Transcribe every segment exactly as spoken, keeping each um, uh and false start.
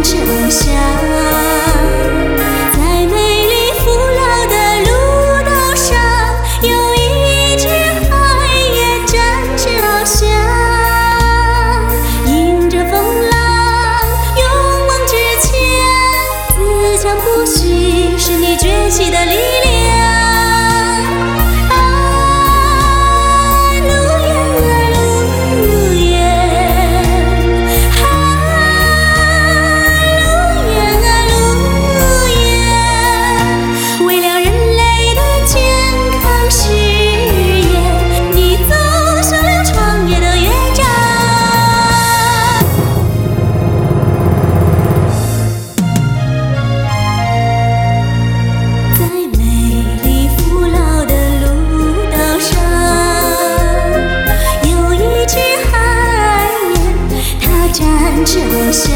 着偶像，在美丽古老的路道上，有一只海也展翅翱翔，迎着风浪，勇往直前，自强不息是你崛起的力量。展翅翱翔，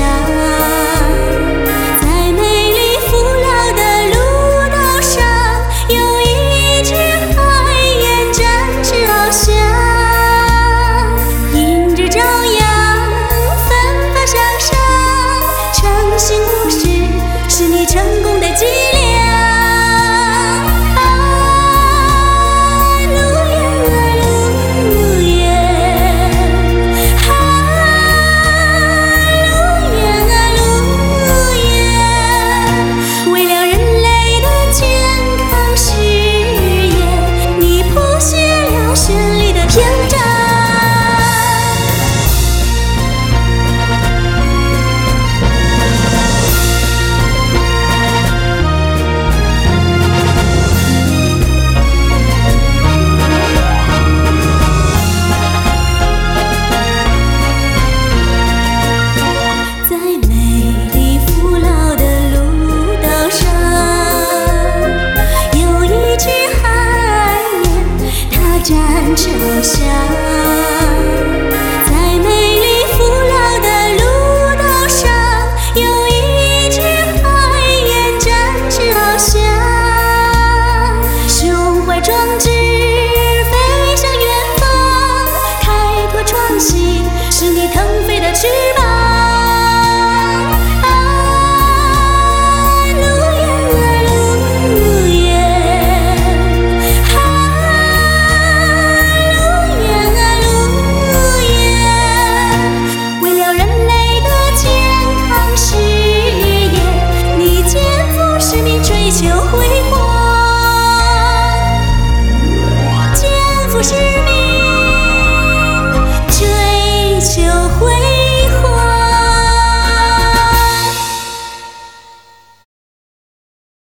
在美丽古老的路道上，有一只海也展翅翱翔，迎着朝阳，奋发向上，诚信务实是你成功的脊梁。展翅翱翔。